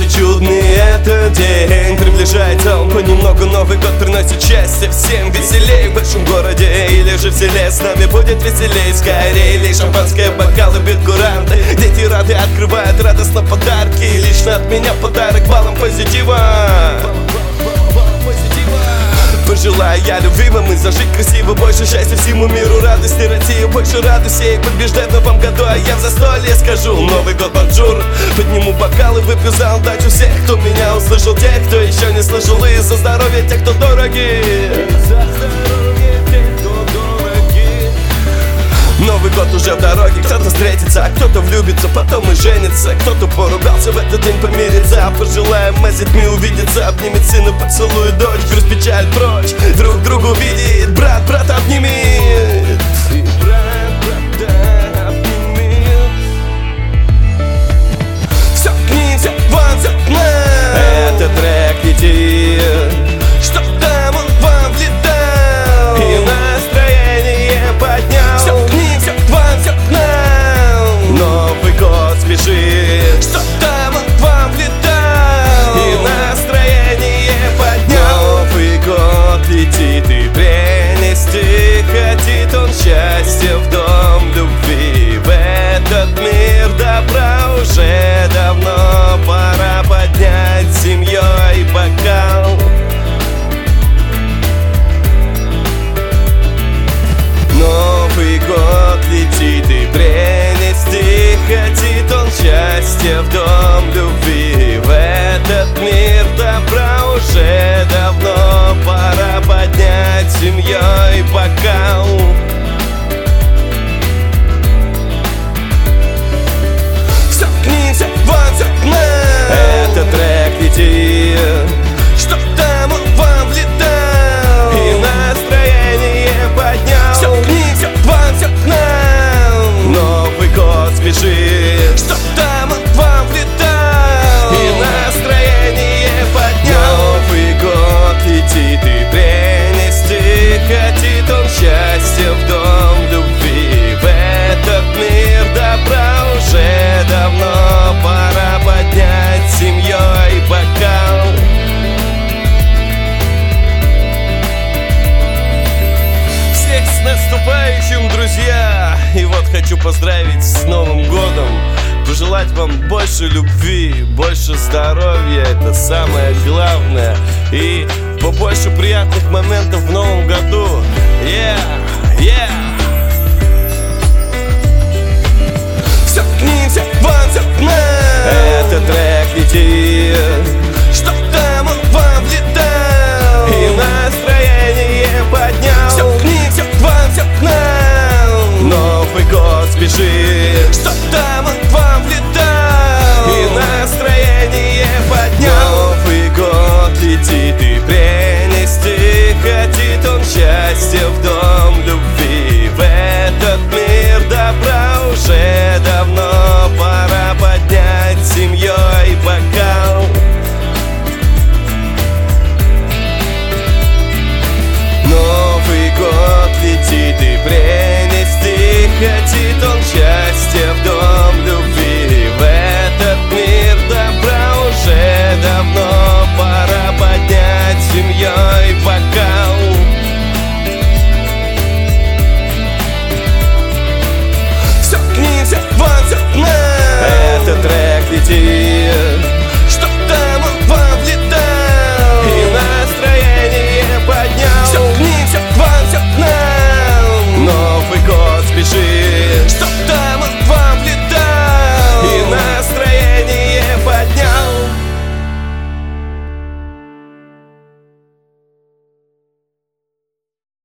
Какой-то чудный этот день. Приближается он понемногу, Новый год приносит счастье всем. Веселей в большом городе или же в селе, с нами будет веселей. Скорее лей шампанское, бокалы бьют куранты. Дети рады, открывают радостно подарки. Лично от меня подарок баллом позитива. Пожелаю я любимым и зажить красиво. Больше счастья всему миру, радости России. Больше радости и побеждать в новом году. А я в застолье скажу: Новый год, бонжур. Подниму бокалы, выпью за удачу всех, кто меня услышал, тех, кто еще не слышал. И за здоровье тех, кто дороги. Новый год уже в дороге, кто-то встретится, а кто-то влюбится, потом и женится. Кто-то поругался, в этот день помирится. Пожелаем мы с детьми увидеться. Обнимет сына, поцелует дочь, грусть, печаль прочь. Друг другу видит, брат брата обнимет. И брат брата обнимет. Все к ним, все к вам, все к нам. Этот трек летит, чтоб там он вам влетал и настроение поднял. Все к ним, все к вам, все к нам. Новый год спешит, чтоб там он вам влетал и настроение поднял. Новый год летит и принести хотит он счастье в дом любви. В этот мир добра уже давно пора поднять с семьей бокал. Новый год летит и принести хотит он счастье в дом любви. В этот мир добра уже давно пора поднять с семьей бокал. Все к ним, все к вам, все к нам. Этот трек летит, чтоб там он вам влетал и настроение поднял. Все к ним, все к вам, все к нам. Новый год спешит, чтоб там он вам влетал и настроение поднял. Новый год летит и принести хотит он счастье в дом любви. В этот мир добра уже давно пора поднять с семьей бокал. Всех с наступающим, друзья! И вот хочу поздравить с Новым годом. Пожелать вам больше любви, больше здоровья, это самое главное. И побольше приятных моментов в Новом году. Все к ним, все к вам, все к нам. Этот трек летит, чтоб там он вам влетал и настроение поднял. Все к ним, все к вам, все к нам. Новый год спешит, чтоб там он вам